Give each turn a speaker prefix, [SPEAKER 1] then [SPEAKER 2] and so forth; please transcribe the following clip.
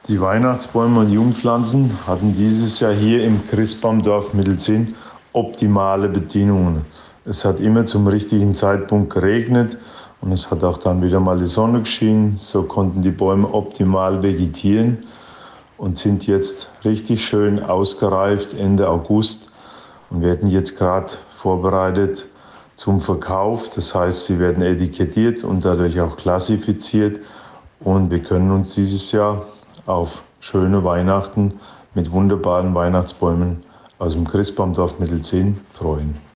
[SPEAKER 1] Die Weihnachtsbäume und Jungpflanzen hatten dieses Jahr hier im Christbaumdorf Mittelzinn optimale Bedingungen. Es hat immer zum richtigen Zeitpunkt geregnet und es hat auch dann wieder mal die Sonne geschienen. So konnten die Bäume optimal vegetieren und sind jetzt richtig schön ausgereift Ende August und werden jetzt gerade vorbereitet zum Verkauf. Das heißt, sie werden etikettiert und dadurch auch klassifiziert und wir können uns dieses Jahr auf schöne Weihnachten mit wunderbaren Weihnachtsbäumen aus dem Christbaumdorf Mittelzinn freuen.